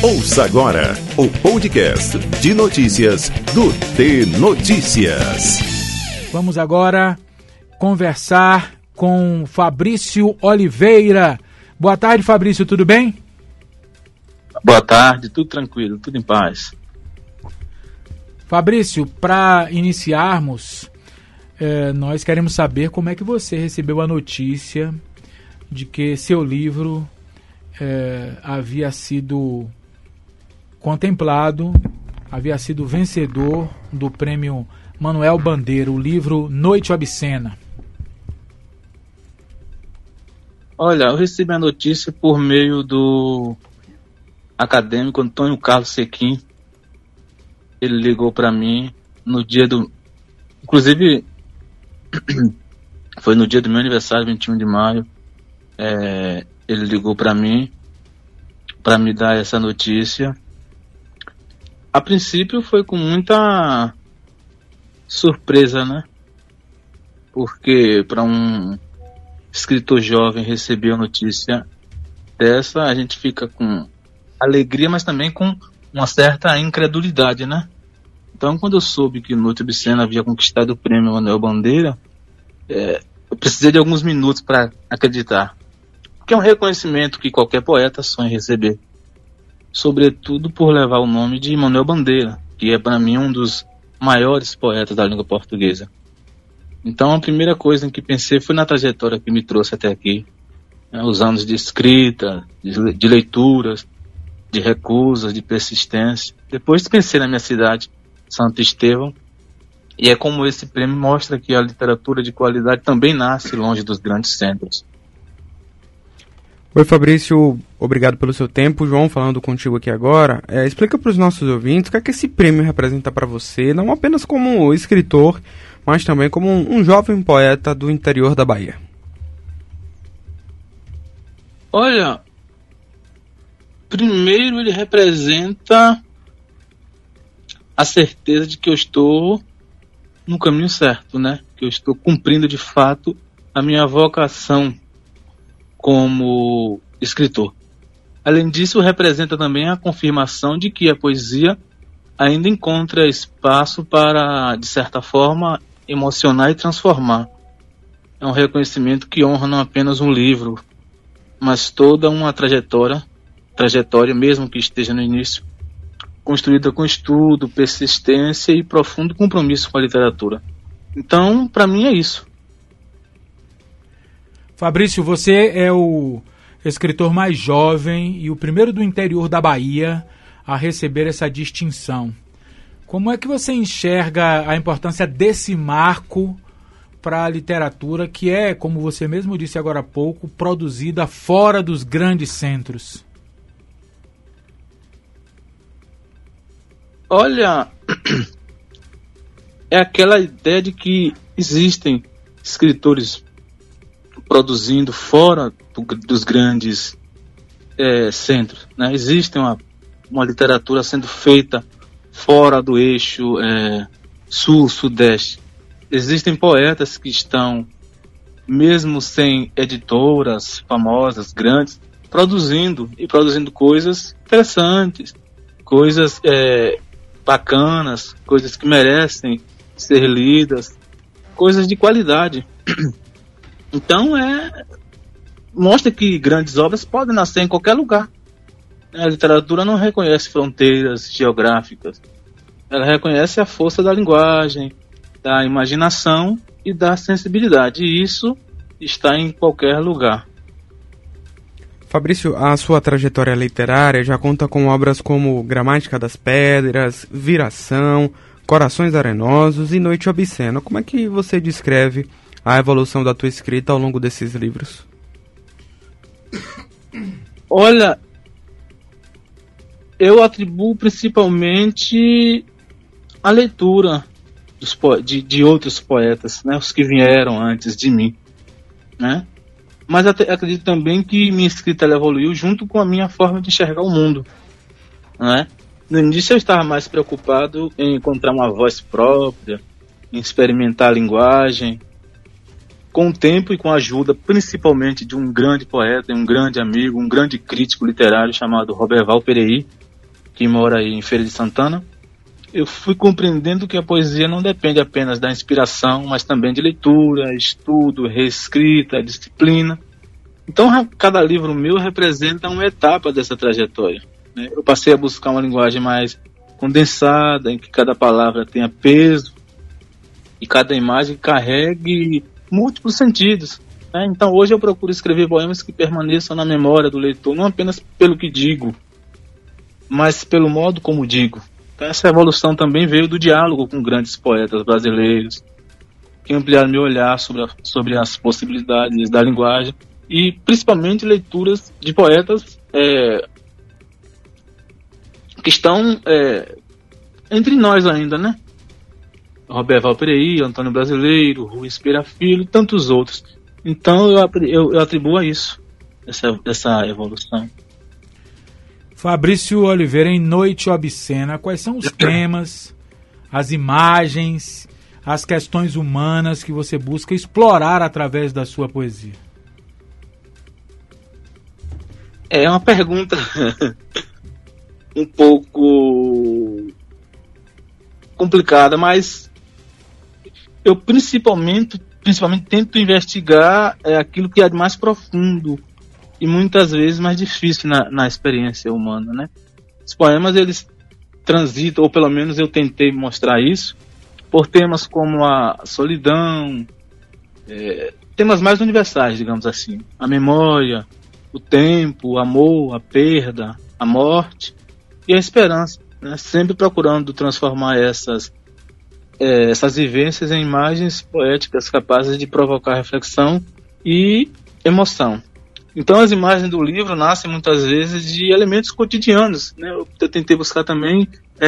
Ouça agora o podcast de notícias do T-Notícias. Vamos agora conversar com Fabrício Oliveira. Boa tarde, Fabrício, tudo bem? Boa tarde, tudo tranquilo, tudo em paz. Fabrício, para iniciarmos, nós queremos saber como é que você recebeu a notícia de que seu livro havia sido contemplado, havia sido vencedor do prêmio Manuel Bandeira, o livro Noite Obscena. Olha, eu recebi a notícia por meio do acadêmico Antônio Carlos Sequim. Ele ligou para mim no dia do... Inclusive, foi no dia do meu aniversário, 21 de maio. Ele ligou para mim para me dar essa notícia. A princípio foi com muita surpresa, né? Porque para um escritor jovem receber a notícia dessa, a gente fica com alegria, mas também com uma certa incredulidade, né? Então, quando eu soube que Noite Obscena havia conquistado o prêmio Manuel Bandeira, eu precisei de alguns minutos para acreditar. Porque é um reconhecimento que qualquer poeta sonha receber. Sobretudo por levar o nome de Manuel Bandeira, que é para mim um dos maiores poetas da língua portuguesa. Então a primeira coisa em que pensei foi na trajetória que me trouxe até aqui, né, os anos de escrita, de leituras, de recusas, de persistência. Depois pensei na minha cidade, Santo Estevão, e é como esse prêmio mostra que a literatura de qualidade também nasce longe dos grandes centros. Oi, Fabrício, obrigado pelo seu tempo. João, falando contigo aqui agora, explica para os nossos ouvintes o que é que esse prêmio representa para você, não apenas como escritor, mas também como um jovem poeta do interior da Bahia. Olha, primeiro ele representa a certeza de que eu estou no caminho certo, né? Que eu estou cumprindo de fato a minha vocação como escritor. Além disso, representa também a confirmação de que a poesia ainda encontra espaço para, de certa forma, emocionar e transformar. É um reconhecimento que honra não apenas um livro, mas toda uma trajetória mesmo que esteja no início, construída com estudo, persistência e profundo compromisso com a literatura. Então, para mim é isso. Fabrício, você é o escritor mais jovem e o primeiro do interior da Bahia a receber essa distinção. Como é que você enxerga a importância desse marco para a literatura que é, como você mesmo disse agora há pouco, produzida fora dos grandes centros? Olha, é aquela ideia de que existem escritores produzindo fora dos grandes centros, né? Existe uma literatura sendo feita fora do eixo sul-sudeste. Existem poetas que estão, mesmo sem editoras famosas, grandes, produzindo coisas interessantes, coisas bacanas, coisas que merecem ser lidas, coisas de qualidade. Então, mostra que grandes obras podem nascer em qualquer lugar. A literatura não reconhece fronteiras geográficas. Ela reconhece a força da linguagem, da imaginação e da sensibilidade. E isso está em qualquer lugar. Fabrício, a sua trajetória literária já conta com obras como Gramática das Pedras, Viração, Corações Arenosos e Noite Obscena. Como é que você descreve a evolução da tua escrita ao longo desses livros? Olha, eu atribuo principalmente a leitura de outros poetas, né, os que vieram antes de mim, né? Mas acredito também que minha escrita ela evoluiu junto com a minha forma de enxergar o mundo, né? No início eu estava mais preocupado em encontrar uma voz própria, em experimentar a linguagem. Com o tempo e com a ajuda principalmente de um grande poeta, um grande amigo, um grande crítico literário chamado Roberval Pereira, que mora aí em Feira de Santana, eu fui compreendendo que a poesia não depende apenas da inspiração, mas também de leitura, estudo, reescrita, disciplina. Então, cada livro meu representa uma etapa dessa trajetória, né? Eu passei a buscar uma linguagem mais condensada, em que cada palavra tenha peso e cada imagem carregue múltiplos sentidos, né? Então, hoje eu procuro escrever poemas que permaneçam na memória do leitor, não apenas pelo que digo, mas pelo modo como digo. Essa evolução também veio do diálogo com grandes poetas brasileiros, que ampliaram meu olhar sobre as possibilidades da linguagem e principalmente leituras de poetas que estão entre nós ainda, né? Roberto Valperaí, Antônio Brasileiro, Rui Espera Filho e tantos outros. Então eu atribuo a isso, essa evolução. Fabrício Oliveira, em Noite Obscena, quais são os temas, as imagens, as questões humanas que você busca explorar através da sua poesia? É uma pergunta um pouco complicada, mas eu principalmente tento investigar aquilo que é de mais profundo e muitas vezes mais difícil na experiência humana, né? Os poemas, eles transitam, ou pelo menos eu tentei mostrar isso, por temas como a solidão, temas mais universais, digamos assim, a memória, o tempo, o amor, a perda, a morte e a esperança, né? Sempre procurando transformar essas vivências em imagens poéticas capazes de provocar reflexão e emoção. Então as imagens do livro nascem muitas vezes de elementos cotidianos, né? Eu tentei buscar também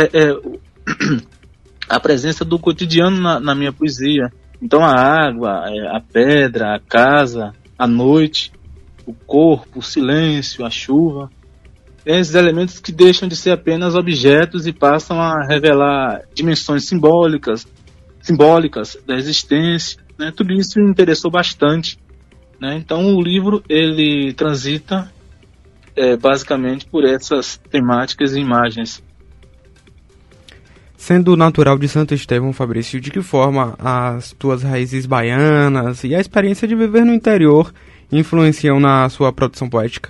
a presença do cotidiano na minha poesia. Então a água, a pedra, a casa, a noite, o corpo, o silêncio, a chuva. Esses elementos que deixam de ser apenas objetos e passam a revelar dimensões simbólicas da existência, né? Tudo isso me interessou bastante, né? Então o livro, ele transita basicamente por essas temáticas e imagens. Sendo natural de Santo Estevão, Fabrício, de que forma as tuas raízes baianas e a experiência de viver no interior influenciam na sua produção poética?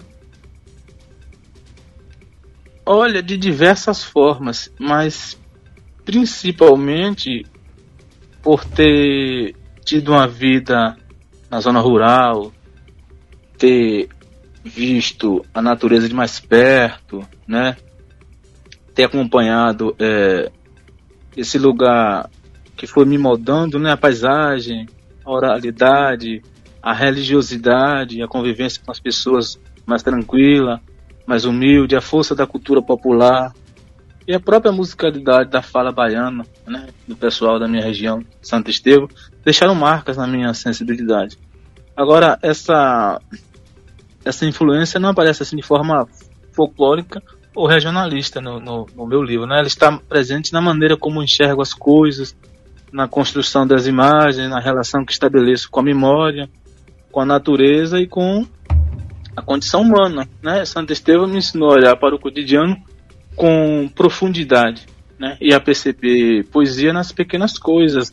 Olha, de diversas formas, mas principalmente por ter tido uma vida na zona rural, ter visto a natureza de mais perto, né? Ter acompanhado esse lugar que foi me moldando, né? A paisagem, a oralidade, a religiosidade, a convivência com as pessoas mais tranquila, mais humilde, a força da cultura popular e a própria musicalidade da fala baiana, né, do pessoal da minha região, Santo Estevão, deixaram marcas na minha sensibilidade. Agora, essa influência não aparece assim de forma folclórica ou regionalista no meu livro, né? Ela está presente na maneira como enxergo as coisas, na construção das imagens, na relação que estabeleço com a memória, com a natureza e com a condição humana, né? Santo Estevão me ensinou a olhar para o cotidiano com profundidade, né? E a perceber poesia nas pequenas coisas,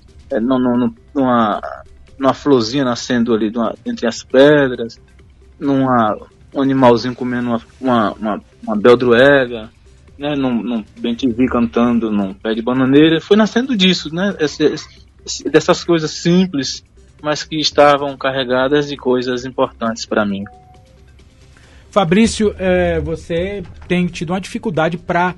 numa florzinha nascendo ali entre as pedras, um animalzinho comendo uma beldroega, né? Num bem-te-vi cantando num pé de bananeira. Foi nascendo disso, né? Dessas coisas simples, mas que estavam carregadas de coisas importantes para mim. Fabrício, você tem tido uma dificuldade para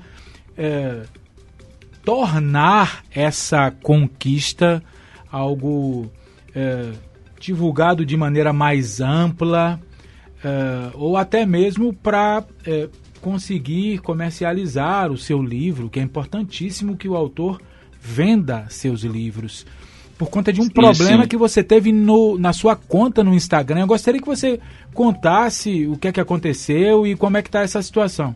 tornar essa conquista algo divulgado de maneira mais ampla, ou até mesmo para conseguir comercializar o seu livro, que é importantíssimo que o autor venda seus livros. Por conta de um problema que você teve na sua conta no Instagram. Eu gostaria que você contasse o que é que aconteceu e como é que está essa situação.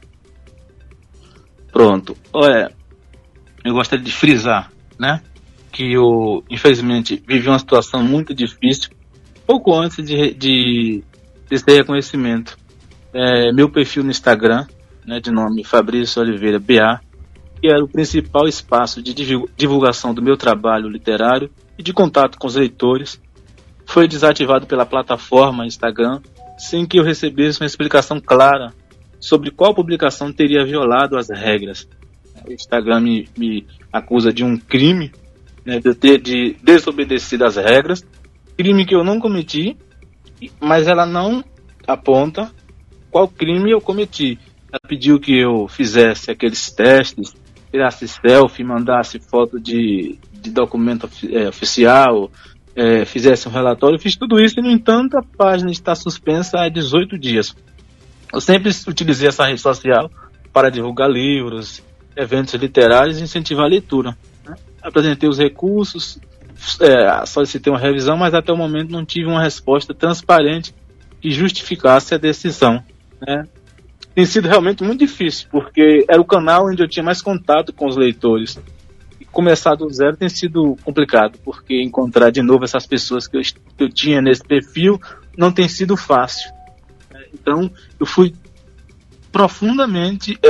Pronto. Olha, eu gostaria de frisar, né, que eu, infelizmente, vivi uma situação muito difícil pouco antes de ter reconhecimento. Meu perfil no Instagram, né, de nome Fabrício Oliveira BA, que era o principal espaço de divulgação do meu trabalho literário e de contato com os leitores, foi desativado pela plataforma Instagram sem que eu recebesse uma explicação clara sobre qual publicação teria violado as regras. O Instagram me acusa de um crime, né, de eu ter desobedecido às regras, crime que eu não cometi, mas ela não aponta qual crime eu cometi. Ela pediu que eu fizesse aqueles testes, tirasse selfie, mandasse foto de documento oficial, fizesse um relatório. Eu fiz tudo isso e, no entanto, a página está suspensa há 18 dias. Eu sempre utilizei essa rede social para divulgar livros, eventos literários e incentivar a leitura, né? Apresentei os recursos, solicitei uma revisão, mas até o momento não tive uma resposta transparente que justificasse a decisão, né? Tem sido realmente muito difícil, porque era o canal onde eu tinha mais contato com os leitores. E começar do zero tem sido complicado, porque encontrar de novo essas pessoas que eu tinha nesse perfil não tem sido fácil. Então, eu fui profundamente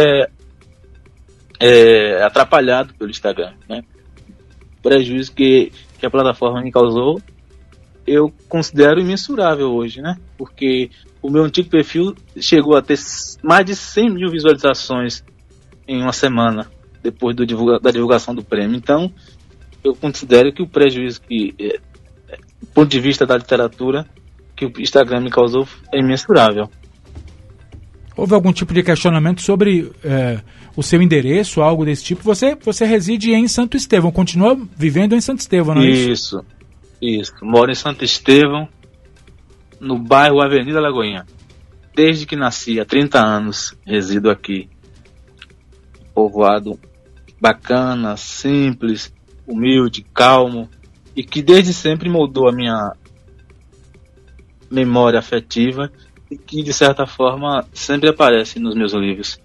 atrapalhado pelo Instagram, né? O prejuízo que a plataforma me causou, eu considero imensurável hoje, né? Porque o meu antigo perfil chegou a ter mais de 100 mil visualizações em uma semana, depois da divulgação do prêmio. Então, eu considero que o prejuízo do ponto de vista da literatura, que o Instagram me causou é imensurável. Houve algum tipo de questionamento sobre o seu endereço, algo desse tipo? Você reside em Santo Estevão, continua vivendo em Santo Estevão, não é isso? Isso. Moro em Santo Estevão, no bairro Avenida Lagoinha. Desde que nasci, há 30 anos, resido aqui. Povoado bacana, simples, humilde, calmo, e que desde sempre moldou a minha memória afetiva e que, de certa forma, sempre aparece nos meus livros.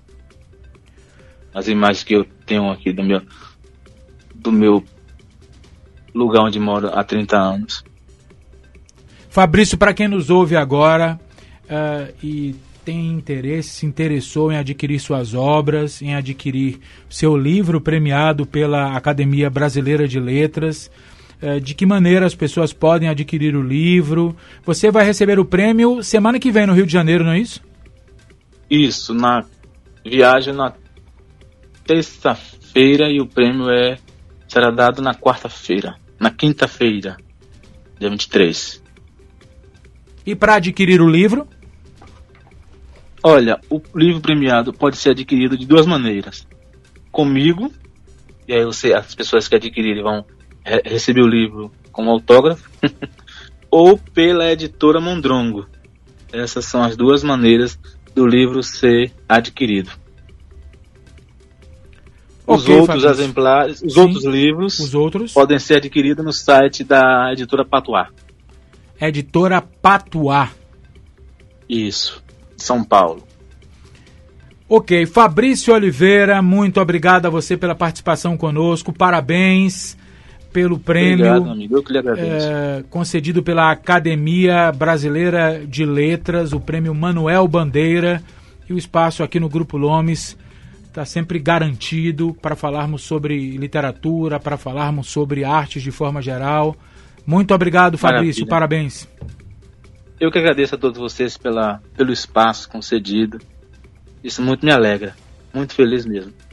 As imagens que eu tenho aqui do meu lugar onde moro há 30 anos. Fabrício, para quem nos ouve agora e tem interesse, se interessou em adquirir suas obras, em adquirir seu livro premiado pela Academia Brasileira de Letras, de que maneira as pessoas podem adquirir o livro? Você vai receber o prêmio semana que vem no Rio de Janeiro, não é isso? Isso, na viagem na terça-feira e o prêmio será dado na quarta-feira, na quinta-feira, dia 23. E para adquirir o livro? Olha, o livro premiado pode ser adquirido de duas maneiras. Comigo, e aí as pessoas que adquirirem vão receber o livro com autógrafo, ou pela editora Mondrongo. Essas são as duas maneiras do livro ser adquirido. Os outros exemplares, outros livros podem ser adquiridos no site da editora Patuá. Editora Patuá. Isso, São Paulo. Ok, Fabrício Oliveira, muito obrigado a você pela participação conosco, parabéns pelo prêmio. Obrigado, amigo, eu que lhe agradeço. Concedido pela Academia Brasileira de Letras, o prêmio Manuel Bandeira, e o espaço aqui no Grupo Lomes está sempre garantido para falarmos sobre literatura, para falarmos sobre artes de forma geral. Muito obrigado, Fabrício, parabéns. Eu que agradeço a todos vocês pelo espaço concedido. Isso muito me alegra. Muito feliz mesmo.